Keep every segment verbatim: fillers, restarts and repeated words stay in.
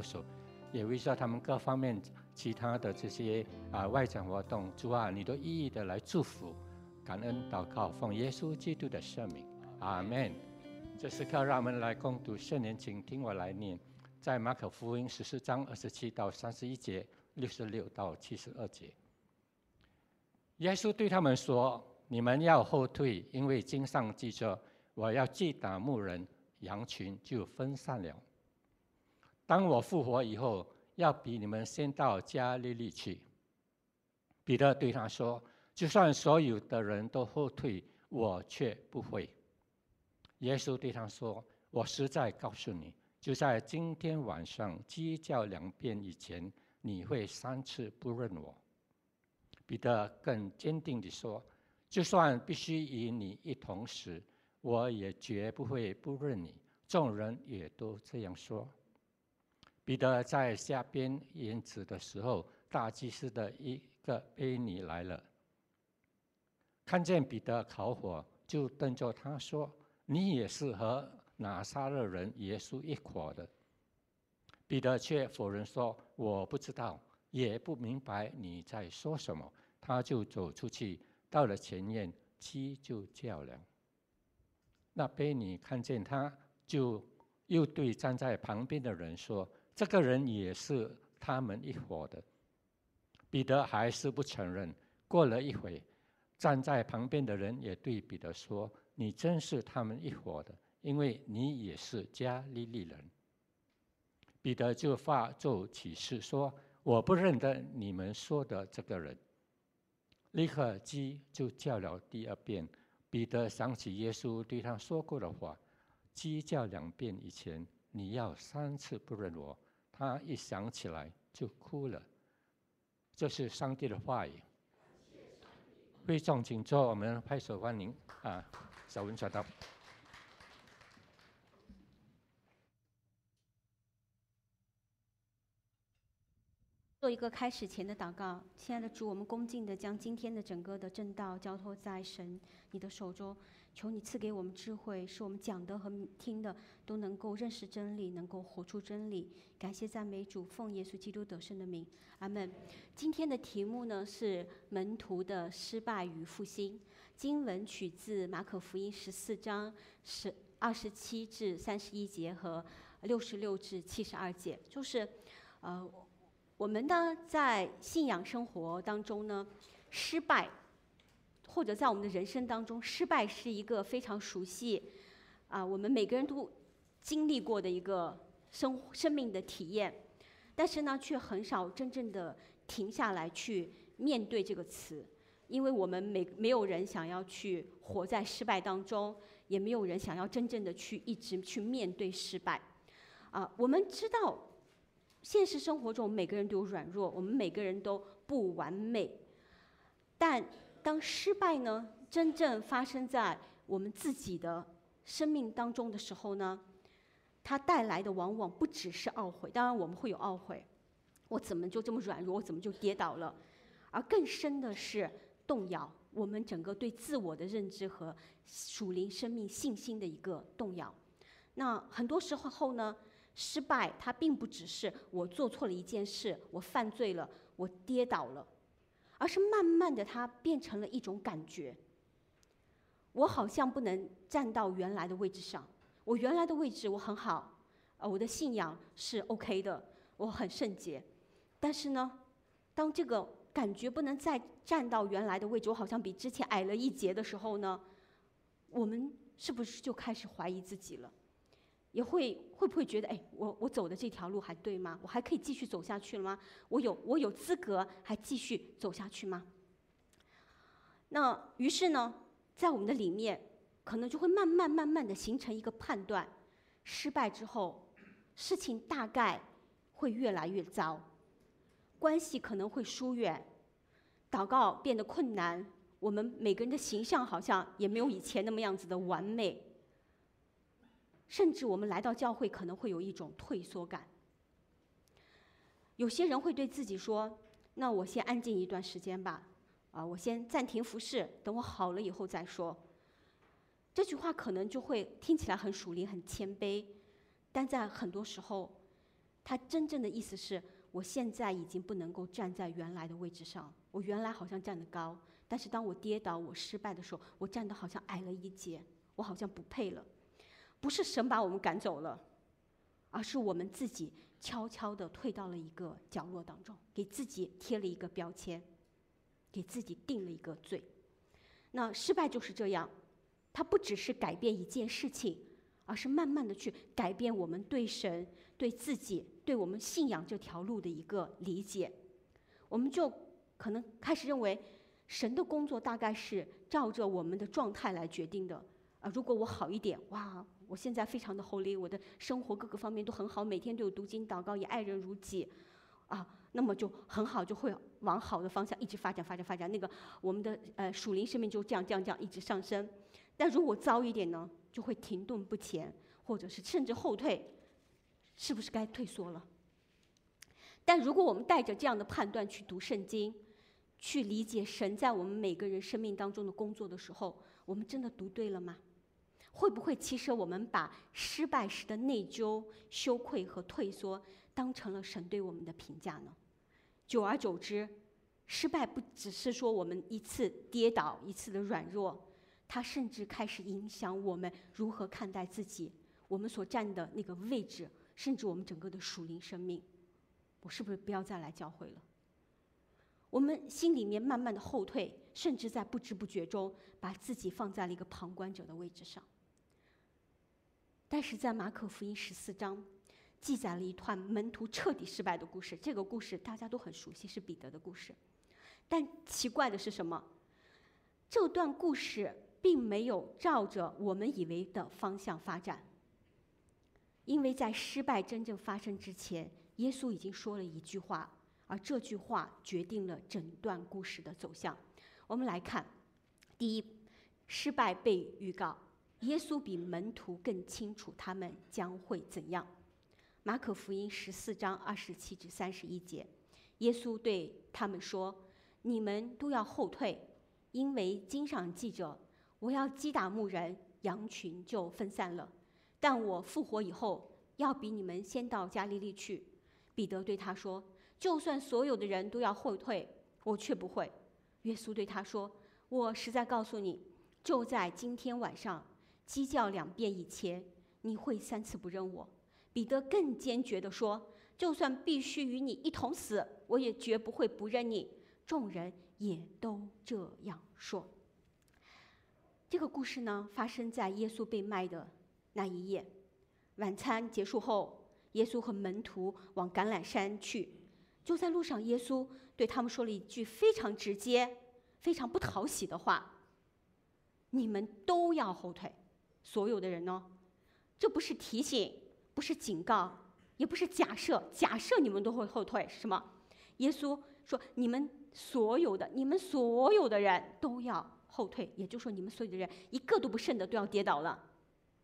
保守，也为着他们各方面其他的这些啊外展活动，主啊，你都一一的来祝福，感恩祷告，奉耶稣基督的圣名，阿门。这时刻让我们来共读圣言，请听我来念，在马可福音十四章二十七到三十一节，六十六到七十二节。耶稣对他们说：“你们要后退，因为经上记着，我要击打牧人，羊群就分散了。当我复活以后，要比你们先到加利利去。”彼得对他说：“就算所有的人都后退，我却不会。”耶稣对他说：“我实在告诉你，就在今天晚上鸡叫两遍以前，你会三次不认我。”彼得更坚定地说：“就算必须与你一同死，我也绝不会不认你。”众人也都这样说。彼得在下边言辞的时候，大祭司的一个婢女来了，看见彼得烤火，就瞪着他说：“你也是和拿撒勒人耶稣一伙的。”彼得却否认说：“我不知道，也不明白你在说什么。”他就走出去，到了前院，鸡就叫了。那婢女看见他，就又对站在旁边的人说：“这个人也是他们一伙的。”彼得还是不承认。过了一会，站在旁边的人也对彼得说：“你真是他们一伙的，因为你也是加利利人。”彼得就发咒起誓说：“我不认得你们说的这个人。”立刻鸡就叫了第二遍。彼得想起耶稣对他说过的话：“鸡叫两遍以前，你要三次不认我。”他一想起来就哭了。这是上帝的话语。会众请坐，我们拍手欢迎啊，小文传道。 做一个开始前的祷告。亲爱的主，我们恭敬地将今天的整个的正道交托在神你的手中，求你赐给我们智慧，使我们讲的和听的都能够认识真理，能够活出真理。感谢赞美主，奉耶稣基督得胜的名，阿们。今天的题目呢是门徒的失败与复兴。经文取自马可福音十四章十二十七至三十一节和六十六至七十二节，就是呃。我们呢，在信仰生活当中呢，失败，或者在我们的人生当中，失败是一个非常熟悉，啊，我们每个人都经历过的一个生生命的体验，但是呢，却很少真正的停下来去面对这个词，因为我们每没有人想要去活在失败当中，也没有人想要真正的去一直去面对失败，啊，我们知道。现实生活中，每个人都有软弱，我们每个人都不完美。但当失败呢，真正发生在我们自己的生命当中的时候呢，它带来的往往不只是懊悔，当然我们会有懊悔，我怎么就这么软弱，我怎么就跌倒了？而更深的是动摇我们整个对自我的认知和属灵生命信心的一个动摇。那很多时候呢，失败它并不只是我做错了一件事，我犯罪了，我跌倒了，而是慢慢的它变成了一种感觉。我好像不能站到原来的位置上，我原来的位置我很好，呃，我的信仰是 OK 的，我很圣洁。但是呢，当这个感觉不能再站到原来的位置，我好像比之前矮了一截的时候呢，我们是不是就开始怀疑自己了？也会会不会觉得，哎，我我走的这条路还对吗？我还可以继续走下去了吗？我有我有资格还继续走下去吗？那于是呢，在我们的里面，可能就会慢慢慢慢的形成一个判断：失败之后，事情大概会越来越糟，关系可能会疏远，祷告变得困难，我们每个人的形象好像也没有以前那么样子的完美。甚至我们来到教会可能会有一种退缩感。有些人会对自己说：“那我先安静一段时间吧，啊，我先暂停服侍，等我好了以后再说。”这句话可能就会听起来很属灵、很谦卑，但在很多时候， 他真正的意思是，我现在已经不能够站在原来的位置上，我原来好像站得高，但是当我跌倒、我失败的时候，我站得好像矮了一截，我好像不配了。不是神把我们赶走了，而是我们自己悄悄地退到了一个角落当中，给自己贴了一个标签，给自己定了一个罪。那失败就是这样，它不只是改变一件事情，而是慢慢的去改变我们对神、对自己、对我们信仰这条路的一个理解。我们就可能开始认为，神的工作大概是照着我们的状态来决定的。啊，如果我好一点，哇，我现在非常的 holy， 我的生活各个方面都很好，每天都有读经祷告，也爱人如己，啊，那么就很好，就会往好的方向一直发展发展发展。那个我们的呃属灵生命就这样这样这样一直上升。但如果糟一点呢，就会停顿不前，或者是甚至后退，是不是该退缩了？但如果我们带着这样的判断去读圣经，去理解神在我们每个人生命当中的工作的时候，我们真的读对了吗？会不会其实我们把失败时的内疚、羞愧和退缩当成了神对我们的评价呢？久而久之，失败不只是说我们一次跌倒、一次的软弱，它甚至开始影响我们如何看待自己，我们所站的那个位置，甚至我们整个的属灵生命。我是不是不要再来教会了？我们心里面慢慢的后退，甚至在不知不觉中把自己放在了一个旁观者的位置上。但是在马可福音十四章记载了一段门徒彻底失败的故事，这个故事大家都很熟悉，是彼得的故事。但奇怪的是什么？这段故事并没有照着我们以为的方向发展，因为在失败真正发生之前，耶稣已经说了一句话，而这句话决定了整段故事的走向。我们来看，第一，失败被预告，耶稣比门徒更清楚他们将会怎样。马可福音十四章二十七至三十一节，耶稣对他们说：“你们都要后退，因为经上记着，我要击打牧人，羊群就分散了。但我复活以后，要比你们先到加利利去。”彼得对他说：“就算所有的人都要后退，我却不会。”耶稣对他说：“我实在告诉你，就在今天晚上，鸡叫两遍以前，你会三次不认我。”彼得更坚决地说：“就算必须与你一同死，我也绝不会不认你。”众人也都这样说。这个故事呢，发生在耶稣被卖的那一夜。晚餐结束后，耶稣和门徒往橄榄山去。就在路上，耶稣对他们说了一句非常直接、非常不讨喜的话：“你们都要后退。”所有的人呢，这不是提醒，不是警告，也不是假设，假设你们都会后退，是什么？耶稣说：“你们所有的，你们所有的人都要后退，也就是说，你们所有的人一个都不剩的都要跌倒了。”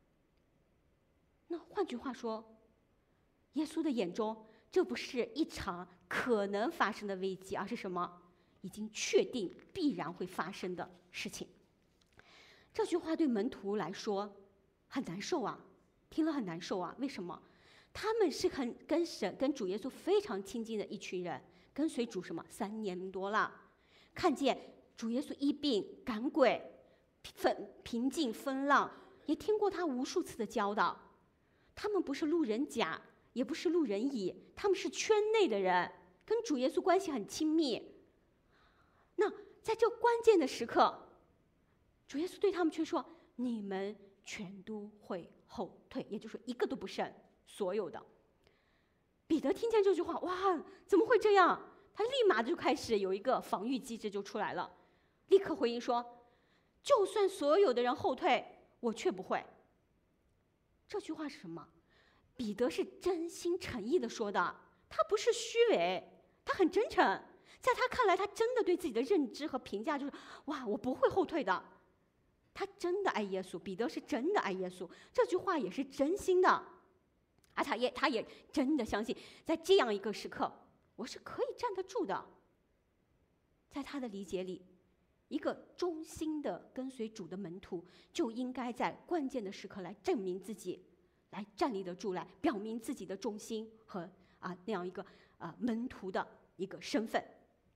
那换句话说，耶稣的眼中，这不是一场可能发生的危机，而是什么？已经确定必然会发生的事情。这句话对门徒来说很难受啊，听了很难受啊。为什么？他们是很跟神、跟主耶稣非常亲近的一群人，跟随主什么三年多了，看见主耶稣医病赶鬼、分平静风浪，也听过他无数次的教导。他们不是路人甲，也不是路人乙，他们是圈内的人，跟主耶稣关系很亲密。那在这关键的时刻，主耶稣对他们却说：“你们全都会后退，也就是说一个都不剩，所有的。”彼得听见这句话，哇，怎么会这样？他立马就开始有一个防御机制就出来了，立刻回应说：“就算所有的人后退，我却不会。”这句话是什么？彼得是真心诚意的说的，他不是虚伪，他很真诚。在他看来，他真的对自己的认知和评价就是：哇，我不会后退的。他真的爱耶稣，彼得是真的爱耶稣，这句话也是真心的，而他也他也真的相信，在这样一个时刻，我是可以站得住的。在他的理解里，一个忠心的跟随主的门徒，就应该在关键的时刻来证明自己，来站立得住，来表明自己的忠心和啊那样一个啊门徒的一个身份。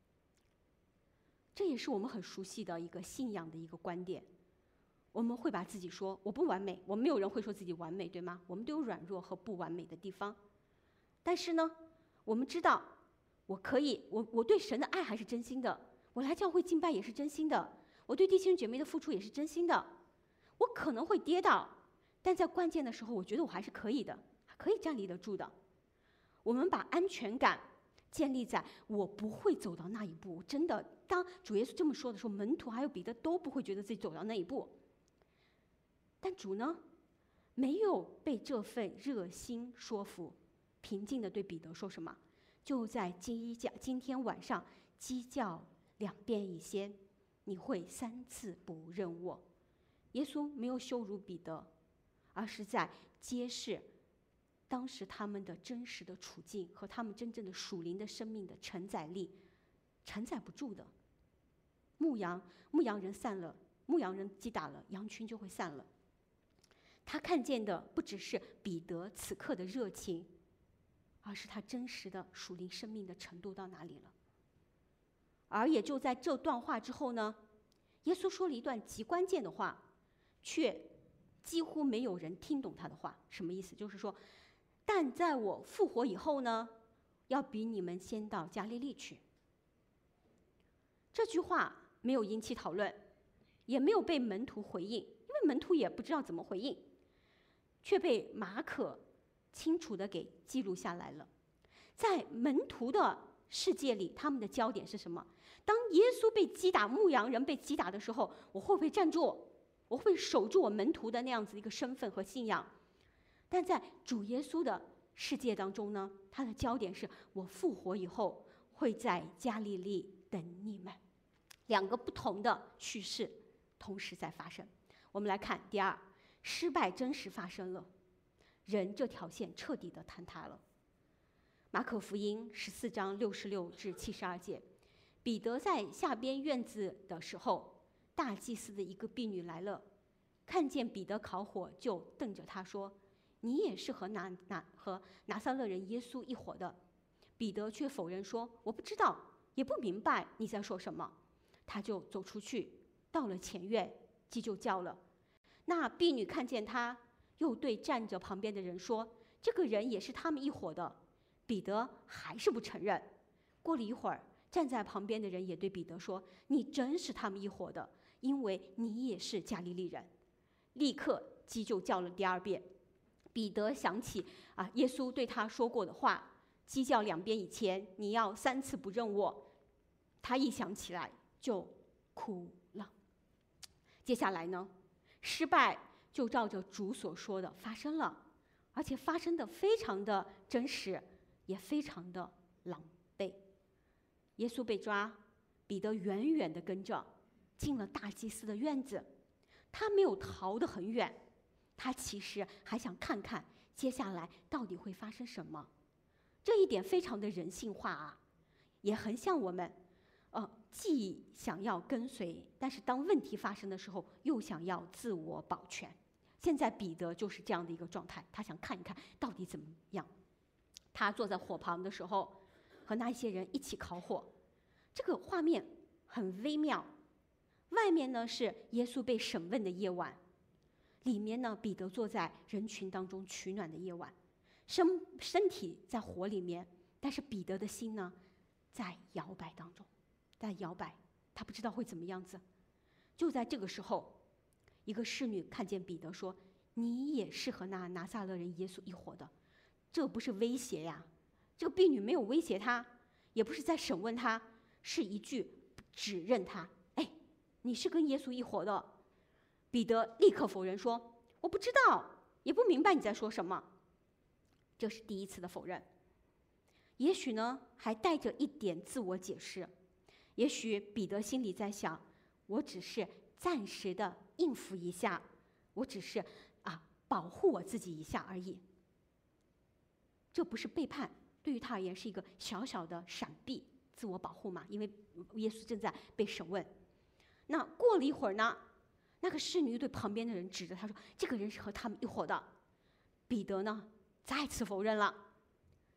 这也是我们很熟悉的一个信仰的一个观点。我们会把自己说我不完美，我们没有人会说自己完美，对吗？我们都有软弱和不完美的地方。但是呢，我们知道我可以，我我对神的爱还是真心的，我来教会敬拜也是真心的，我对弟兄姐妹的付出也是真心的。我可能会跌倒，但在关键的时候，我觉得我还是可以的，可以站立得住的。我们把安全感建立在我不会走到那一步。真的，当主耶稣这么说的时候，门徒还有彼得都不会觉得自己走到那一步。但主呢，没有被这份热心说服，平静地对彼得说什么？就在今今天晚上鸡叫两遍以前，你会三次不认我。耶稣没有羞辱彼得，而是在揭示当时他们的真实的处境和他们真正的属灵的生命的承载力，承载不住的。牧羊牧羊人散了，牧羊人击打了，羊群就会散了。他看见的不只是彼得此刻的热情，而是他真实的属灵生命的程度到哪里了。而也就在这段话之后呢，耶稣说了一段极关键的话，却几乎没有人听懂他的话。什么意思？就是说，但在我复活以后呢，要比你们先到加利利去。这句话没有引起讨论，也没有被门徒回应，因为门徒也不知道怎么回应，却被马可清楚地给记录下来了。在门徒的世界里，他们的焦点是什么？当耶稣被击打，牧羊人被击打的时候，我会不会站住？我会守住我门徒的那样子一个身份和信仰？但在主耶稣的世界当中呢，他的焦点是我复活以后会在加利利等你们。两个不同的叙事同时在发生。我们来看第二，失败真实发生了，人这条线彻底的坍塌了。马可福音十四章六十六至七十二节，彼得在下边院子的时候，大祭司的一个婢女来了，看见彼得烤火，就瞪着他说：“你也是和拿拿和拿撒勒人耶稣一伙的。”彼得却否认说：“我不知道，也不明白你在说什么。”他就走出去，到了前院，鸡就叫了。那婢女看见他，又对站着旁边的人说：“这个人也是他们一伙的。”彼得还是不承认。过了一会儿，站在旁边的人也对彼得说：“你真是他们一伙的，因为你也是加利利人。”立刻鸡就叫了第二遍。彼得想起啊，耶稣对他说过的话：“鸡叫两遍以前，你要三次不认我。”他一想起来就哭了。接下来呢，失败就照着主所说的发生了，而且发生的非常的真实，也非常的狼狈。耶稣被抓，彼得远远地跟着，进了大祭司的院子。他没有逃得很远，他其实还想看看接下来到底会发生什么。这一点非常的人性化啊，也很像我们，呃，既想要跟随，但是当问题发生的时候，又想要自我保全。现在彼得就是这样的一个状态，他想看一看到底怎么样。他坐在火旁的时候，和那些人一起烤火，这个画面很微妙。外面呢是耶稣被审问的夜晚，里面呢彼得坐在人群当中取暖的夜晚，身身体在火里面，但是彼得的心呢在摇摆当中，在摇摆，他不知道会怎么样子。就在这个时候，一个侍女看见彼得说：“你也是和那拿撒勒人耶稣一伙的。”这不是威胁呀，这个婢女没有威胁他，也不是在审问他，是一句指认他：“哎，你是跟耶稣一伙的。”彼得立刻否认说：“我不知道，也不明白你在说什么。”这是第一次的否认。也许呢，还带着一点自我解释。也许彼得心里在想：“我只是暂时的应付一下，我只是啊保护我自己一下而已。”这不是背叛，对于他而言是一个小小的闪避，自我保护嘛，因为耶稣正在被审问。那过了一会儿呢，那个侍女对旁边的人指着他说：“这个人是和他们一伙的。”彼得呢再次否认了。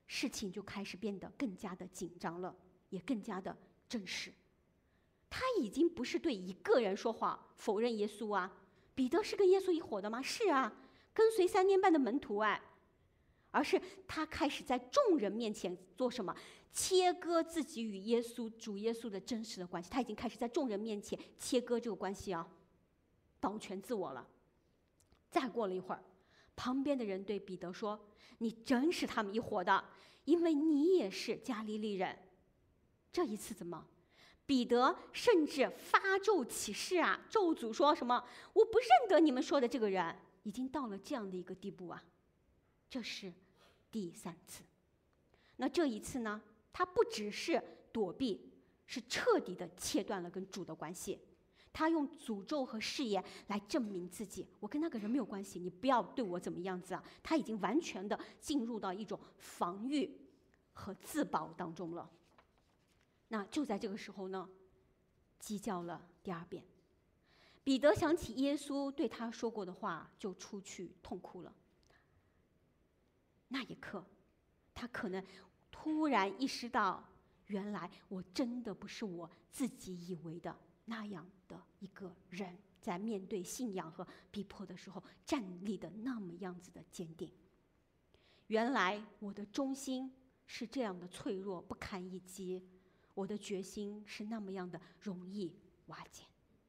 事情就开始变得更加的紧张了，也更加的正式。他已经不是对一个人说话否认耶稣啊，彼得是跟耶稣一伙的吗？是啊，跟随三年半的门徒哎，而是他开始在众人面前做什么？切割自己与耶稣主耶稣的真实的关系。他已经开始在众人面前切割这个关系啊，保全自我了。再过了一会儿，旁边的人对彼得说：“你真是他们一伙的，因为你也是加利利人。”这一次怎么？彼得甚至发咒起誓啊，咒诅说什么：“我不认得你们说的这个人。”已经到了这样的一个地步啊。这是第三次。那这一次呢，他不只是躲避，是彻底的切断了跟主的关系。他用诅咒和誓言来证明自己，我跟那个人没有关系，你不要对我怎么样子啊。他已经完全的进入到一种防御和自保当中了。那就在这个时候呢，鸡叫了第二遍。彼得想起耶稣对他说过的话，就出去痛哭了。那一刻，他可能突然意识到，原来我真的不是我自己以为的那样的一个人，在面对信仰和逼迫的时候，站立的那么样子的坚定。原来我的忠心是这样的脆弱不堪一击，我的决心是那么样的容易瓦解。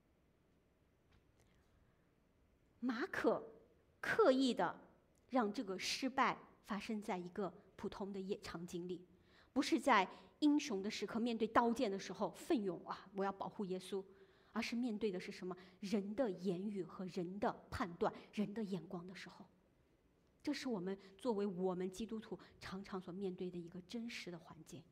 马可刻意的让这个失败发生在一个普通的夜场景里，不是在英雄的时刻面对刀剑的时候奋勇啊，我要保护耶稣，而是面对的是什么？人的言语和人的判断、人的眼光的时候。这是我们作为我们基督徒常常所面对的一个真实的环境。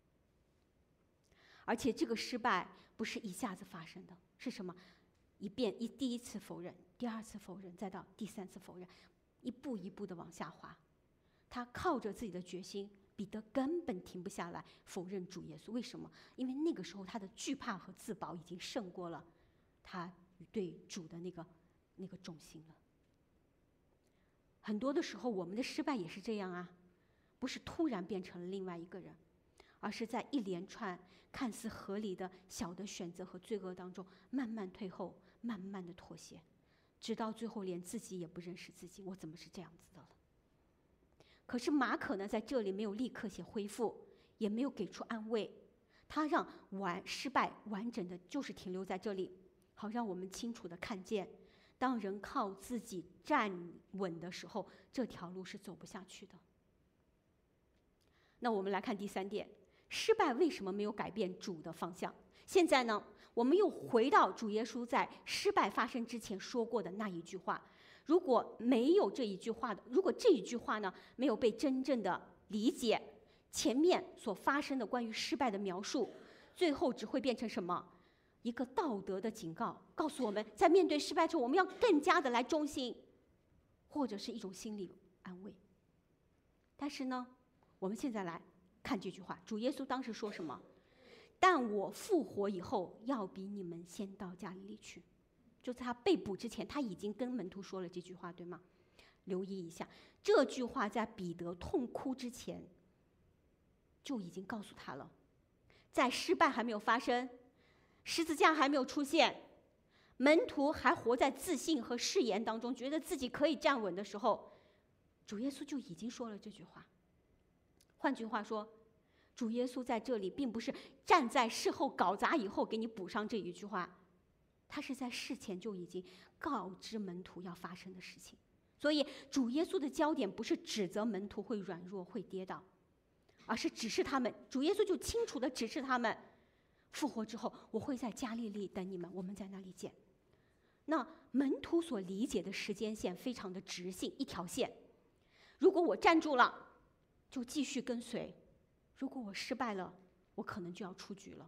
而且这个失败不是一下子发生的，是什么？一遍一第一次否认，第二次否认，再到第三次否认，一步一步的往下滑。他靠着自己的决心，彼得根本停不下来否认主耶稣。为什么？因为那个时候他的惧怕和自保已经胜过了他对主的那个那个重心了。很多的时候，我们的失败也是这样啊，不是突然变成了另外一个人，而是在一连串看似合理的小的选择和罪恶当中，慢慢退后，慢慢的妥协，直到最后连自己也不认识自己，我怎么是这样子的了？可是马可呢，在这里没有立刻写恢复，也没有给出安慰，他让完失败完整的就是停留在这里，好让我们清楚的看见，当人靠自己站稳的时候，这条路是走不下去的。那我们来看第三点，失败为什么没有改变主的方向？现在呢，我们又回到主耶稣在失败发生之前说过的那一句话。如果没有这一句话的，如果这一句话呢没有被真正的理解，前面所发生的关于失败的描述，最后只会变成什么？一个道德的警告，告诉我们在面对失败之后，我们要更加的来忠心，或者是一种心理安慰。但是呢，我们现在来看这句话，主耶稣当时说什么？但我复活以后，要比你们先到加利利去。就在他被捕之前，他已经跟门徒说了这句话，对吗？留意一下，这句话在彼得痛哭之前就已经告诉他了。在失败还没有发生，十字架还没有出现，门徒还活在自信和誓言当中，觉得自己可以站稳的时候，主耶稣就已经说了这句话。换句话说，主耶稣在这里并不是站在事后搞砸以后给你补上这一句话，他是在事前就已经告知门徒要发生的事情。所以主耶稣的焦点不是指责门徒会软弱会跌倒，而是指示他们，主耶稣就清楚地指示他们，复活之后我会在加利利等你们，我们在那里见。那门徒所理解的时间线非常的直性，一条线。如果我站住了，就继续跟随；如果我失败了，我可能就要出局了。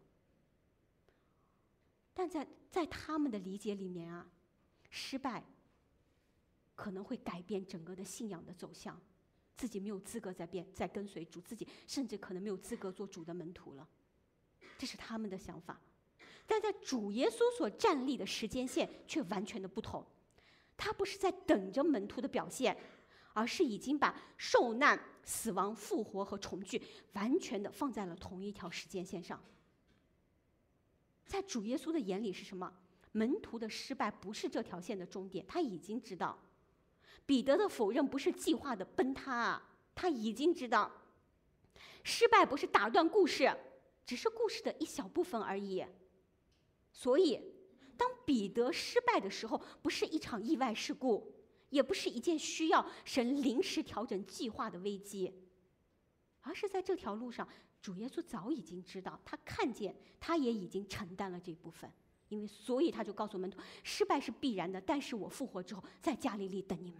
但在在他们的理解里面啊，失败可能会改变整个的信仰的走向，自己没有资格再变再跟随主，自己甚至可能没有资格做主的门徒了，这是他们的想法。但在主耶稣所站立的时间线却完全的不同，他不是在等着门徒的表现， 而是已经把受难、死亡、复活和重聚完全的放在了同一条时间线上。在主耶稣的眼里是什么？门徒的失败不是这条线的终点，他已经知道；彼得的否认不是计划的崩塌啊，他已经知道；失败不是打断故事，只是故事的一小部分而已。所以，当彼得失败的时候，不是一场意外事故，也不是一件需要神临时调整计划的危机，而是在这条路上，主耶稣早已经知道，他看见，他也已经承担了这部分。因为所以他就告诉门徒，失败是必然的，但是我复活之后在加利利等你们。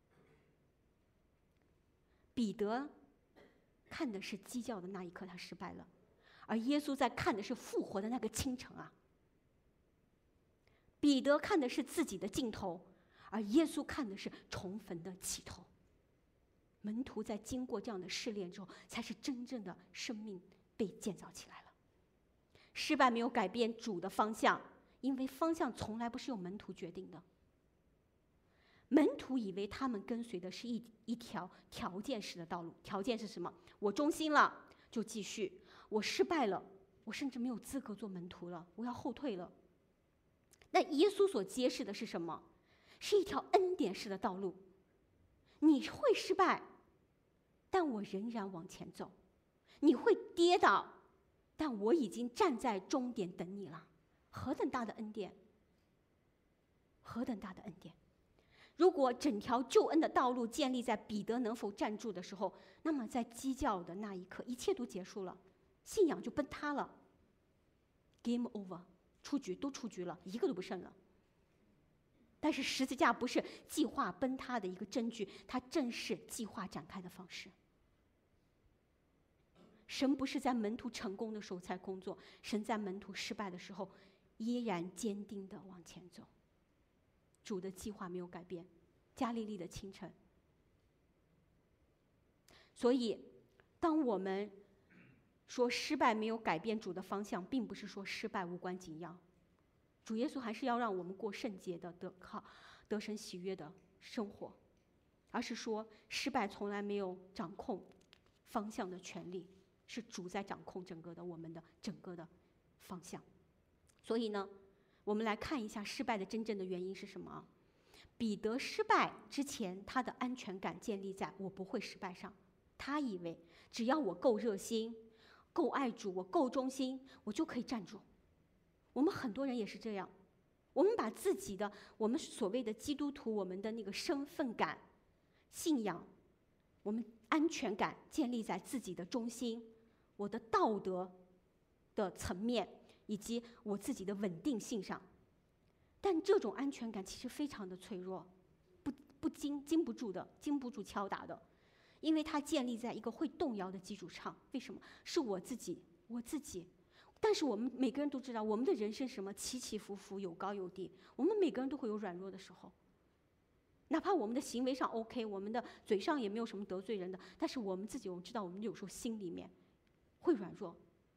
彼得看的是鸡叫的那一刻，他失败了，而耶稣在看的是复活的那个清晨啊。彼得看的是自己的尽头，而耶稣看的是重逢的起头。门徒在经过这样的试炼之后，才是真正的生命被建造起来了。失败没有改变主的方向，因为方向从来不是由门徒决定的。门徒以为他们跟随的是一一条条件式的道路，条件是什么？我忠心了就继续，我失败了，我甚至没有资格做门徒了，我要后退了。那耶稣所揭示的是什么？是一条恩典式的道路。你会失败，但我仍然往前走；你会跌倒，但我已经站在终点等你了。何等大的恩典！何等大的恩典！如果整条救恩的道路建立在彼得能否站住的时候，那么在鸡叫的那一刻，一切都结束了，信仰就崩塌了。Game over， 出局都出局了，一个都不剩了。但是十字架不是计划崩塌的一个证据，它正是计划展开的方式。神不是在门徒成功的时候才工作，神在门徒失败的时候依然坚定地往前走。主的计划没有改变，加利利的清晨。所以，当我们说失败没有改变主的方向，并不是说失败无关紧要。主耶稣还是要让我们过圣洁的、得靠、得神喜悦的生活，而是说失败从来没有掌控方向的权利，是主在掌控整个的我们的整个的方向。所以呢，我们来看一下失败的真正的原因是什么。彼得失败之前，他的安全感建立在我不会失败上。他以为只要我够热心、够爱主、我够忠心，我就可以站住。我们很多人也是这样，我们把自己的我们所谓的基督徒，我们的那个身份感、信仰、我们安全感建立在自己的忠心、我的道德的层面以及我自己的稳定性上。但这种安全感其实非常的脆弱，不不经经不住的，经不住敲打的，因为它建立在一个会动摇的基础上。为什么？是我自己，我自己。但是我们每个人都知道，我们的人生是什么？起起伏伏，有高有低。我们每个人都会有软弱的时候，哪怕我们的行为上 OK， 我们的嘴上也没有什么得罪人的，但是我们自己，我们知道，我们有时候心里面会软弱。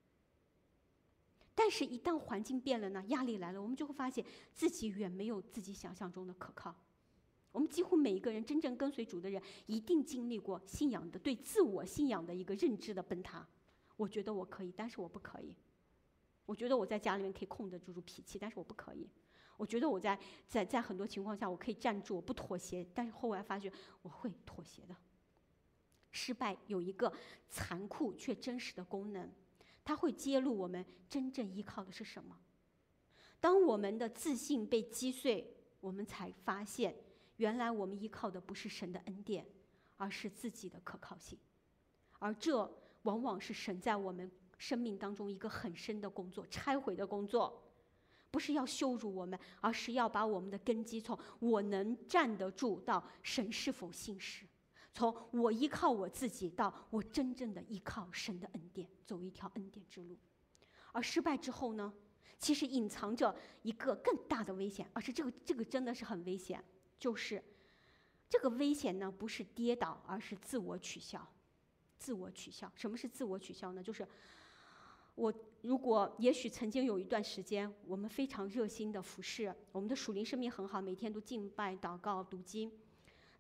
但是，一旦环境变了呢，压力来了，我们就会发现自己远没有自己想象中的可靠。我们几乎每一个人真正跟随主的人，一定经历过信仰的对自我信仰的一个认知的崩塌。我觉得我可以，但是我不可以。我觉得我在家里面可以控得住脾气，但是我不可以。我觉得我在在在很多情况下我可以站住，我不妥协，但是后来发觉我会妥协的。失败有一个残酷却真实的功能，它会揭露我们真正依靠的是什么。当我们的自信被击碎，我们才发现，原来我们依靠的不是神的恩典，而是自己的可靠性。而这往往是神在我们生命当中一个很深的工作，拆毁的工作，不是要羞辱我们，而是要把我们的根基从我能站得住到神是否信实，从我依靠我自己到我真正的依靠神的恩典，走一条恩典之路。而失败之后呢，其实隐藏着一个更大的危险，而且这个这个真的是很危险，就是这个危险呢不是跌倒，而是自我取笑。自我取笑，什么是自我取笑呢？就是我如果也许曾经有一段时间，我们非常热心的服侍，我们的属灵生命很好，每天都敬拜、祷告、读经。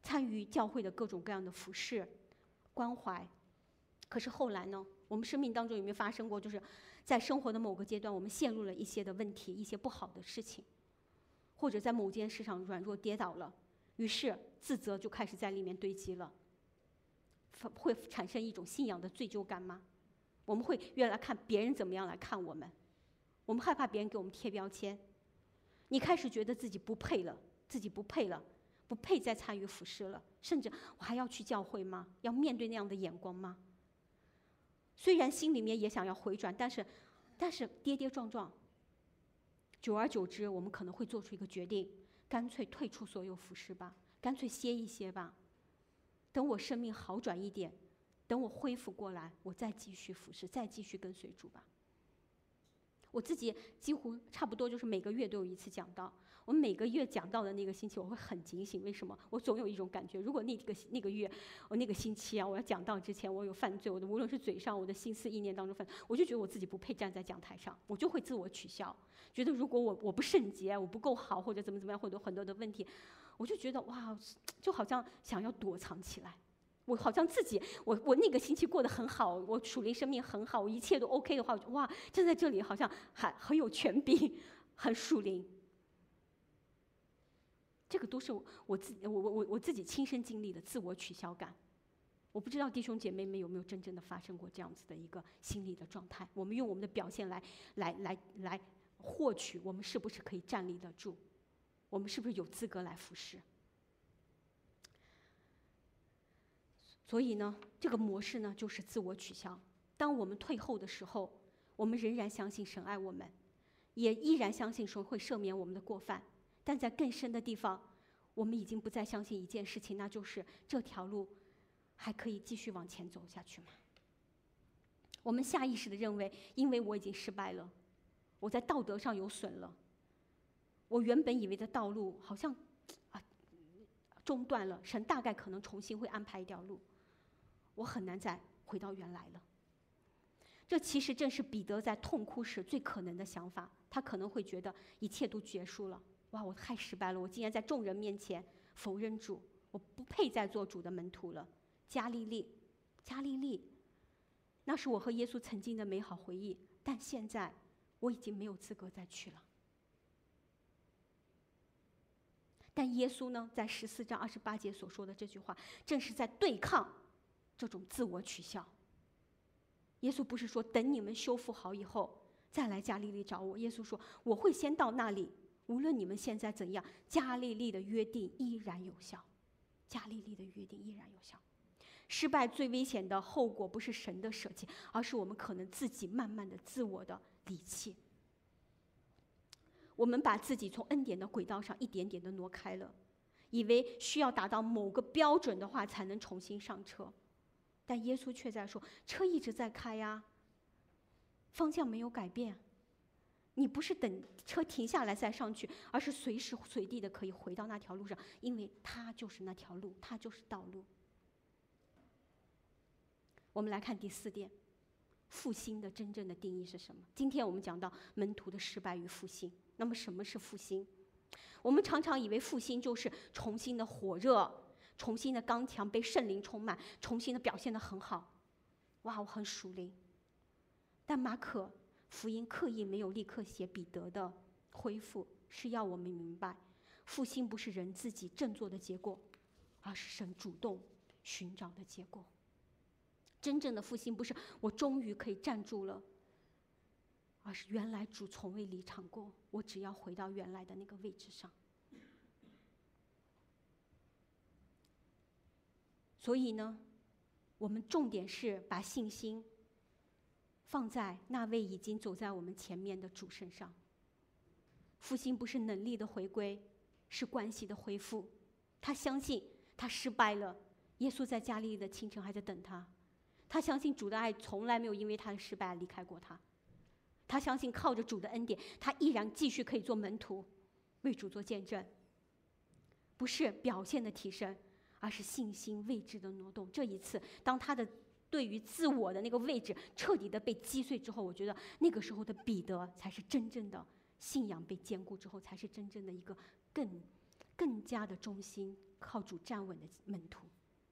参与教会的各种各样的服事、关怀。可是后来呢，我们生命当中有没有发生过，就是在生活的某个阶段，我们陷入了一些的问题，一些不好的事情，或者在某件事上软弱跌倒了，于是自责就开始在里面堆积了，会产生一种信仰的罪疚感吗？我们会越来看别人怎么样来看我们，我们害怕别人给我们贴标签，你开始觉得自己不配了，自己不配了，不配再参与服事了，甚至我还要去教会吗？要面对那样的眼光吗？虽然心里面也想要回转，但是，但是跌跌撞撞，久而久之，我们可能会做出一个决定，干脆退出所有服事吧，干脆歇一歇吧，等我生命好转一点，等我恢复过来，我再继续服事，再继续跟随主吧。我自己几乎差不多就是每个月都有一次讲道，我每个月讲道的那个星期，我会很警醒。为什么？我总有一种感觉，如果那个那个月，我那个星期啊，我要讲道之前，我有犯罪，我的无论是嘴上，我的心思意念当中犯，我就觉得我自己不配站在讲台上，我就会自我取笑，觉得如果我我不圣洁，我不够好，或者怎么怎么样，或者很多的问题，我就觉得哇，就好像想要躲藏起来。我好像自己，我我那个星期过得很好，我属灵生命很好，我一切都 OK 的话，我就哇，站在这里好像还很有权柄，很属灵。这个都是我自我我我我自己亲身经历的自我取消感。我不知道弟兄姐妹们有没有真正的发生过这样子的一个心理的状态？我们用我们的表现来来来来获取，我们是不是可以站立得住？我们是不是有资格来服侍？所以呢，这个模式呢，就是自我取消。当我们退后的时候，我们仍然相信神爱我们，也依然相信神会赦免我们的过犯。但在更深的地方，我们已经不再相信一件事情，那就是这条路还可以继续往前走下去吗？我们下意识地认为，因为我已经失败了，我在道德上有损了，我原本以为的道路好像啊中断了，神大概可能重新会安排一条路。我很难再回到原来了。这其实正是彼得在痛哭时最可能的想法，他可能会觉得一切都结束了，哇，我太失败了，我竟然在众人面前否认主，我不配再做主的门徒了。加利利，加利利，那是我和耶稣曾经的美好回忆，但现在我已经没有资格再去了。但耶稣呢，在十四章二十八节所说的这句话，正是在对抗这种自我取笑。耶稣不是说等你们修复好以后再来加利利找我，耶稣说我会先到那里，无论你们现在怎样，加利利的约定依然有效，加利利的约定依然有效。失败最危险的后果不是神的舍弃，而是我们可能自己慢慢的自我的离弃。我们把自己从恩典的轨道上一点点的挪开了，以为需要达到某个标准的话才能重新上车，但耶稣却在说，车一直在开呀，方向没有改变。你不是等车停下来再上去，而是随时随地的可以回到那条路上，因为它就是那条路，它就是道路。我们来看第四点，复兴的真正的定义是什么？今天我们讲到门徒的失败与复兴。那么什么是复兴？我们常常以为复兴就是重新的火热，重新的刚强，被圣灵充满，重新的表现得很好。哇，我很属灵。但马可福音刻意没有立刻写彼得的恢复，是要我们明白，复兴不是人自己振作的结果，而是神主动寻找的结果。真正的复兴不是我终于可以站住了，而是原来主从未离场过，我只要回到原来的那个位置上。所以呢，我们重点是把信心放在那位已经走在我们前面的主身上。复兴不是能力的回归，是关系的恢复。他相信他失败了，耶稣在加利利的清晨还在等他。他相信主的爱从来没有因为他的失败离开过他。他相信靠着主的恩典，他依然继续可以做门徒，为主做见证。不是表现的提升，而是信心位置的挪动。这一次，当他的对于自我的那个位置彻底的被击碎之后，我觉得那个时候的彼得才是真正的信仰被坚固之后，才是真正的一个更更加的忠心，靠主站稳的门徒。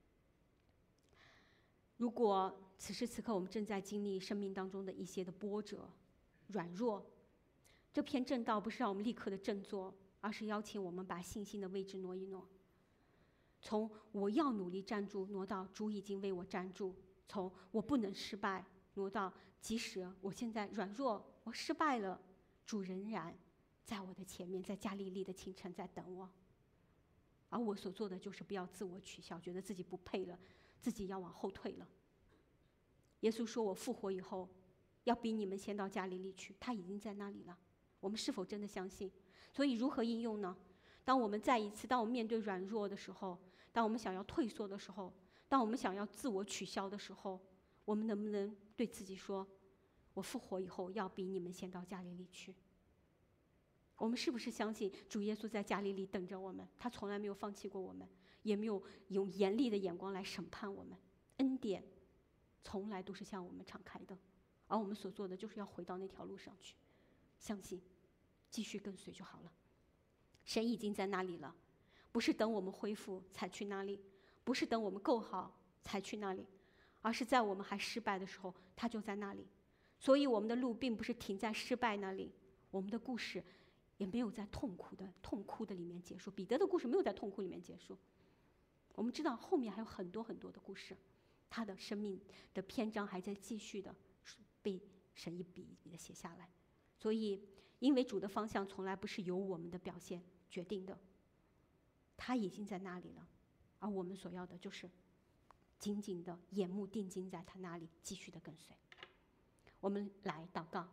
如果此时此刻我们正在经历生命当中的一些的波折、软弱，这篇正道不是让我们立刻的振作，而是邀请我们把信心的位置挪一挪，从我要努力站住挪到主已经为我站住，从我不能失败挪到即使我现在软弱，我失败了，主仍然在我的前面，在加利利的清晨在等我。而我所做的就是不要自我取笑，觉得自己不配了，自己要往后退了。耶稣说我复活以后要比你们先到加利利去，他已经在那里了。我们是否真的相信？所以如何应用呢？当我们再一次当我们面对软弱的时候，当我们想要退缩的时候，当我们想要自我取消的时候，我们能不能对自己说，我复活以后要比你们先到加利利去？我们是不是相信主耶稣在加利利等着我们？他从来没有放弃过我们，也没有用严厉的眼光来审判我们。恩典从来都是向我们敞开的，而我们所做的就是要回到那条路上去，相信，继续跟随就好了。神已经在那里了，不是等我们恢复才去那里，不是等我们够好才去那里，而是在我们还失败的时候，他就在那里。所以我们的路并不是停在失败那里，我们的故事也没有在痛苦的痛哭的里面结束。彼得的故事没有在痛苦里面结束，我们知道后面还有很多很多的故事，他的生命的篇章还在继续的被神一笔一笔的写下来。所以因为主的方向从来不是由我们的表现决定的，他已经在那里了，而我们所要的就是紧紧的眼目定睛在他那里，继续的跟随。我们来祷告。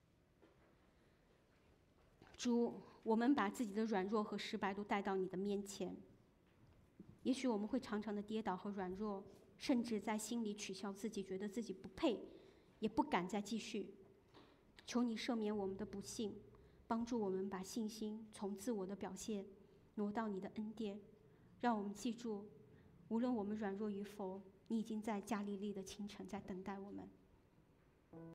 主，我们把自己的软弱和失败都带到你的面前，也许我们会常常的跌倒和软弱，甚至在心里取笑自己，觉得自己不配，也不敢再继续。求你赦免我们的不幸，帮助我们把信心从自我的表现挪到你的恩典，让我们记住，无论我们软弱与否，你已经在加利利的清晨在等待我们。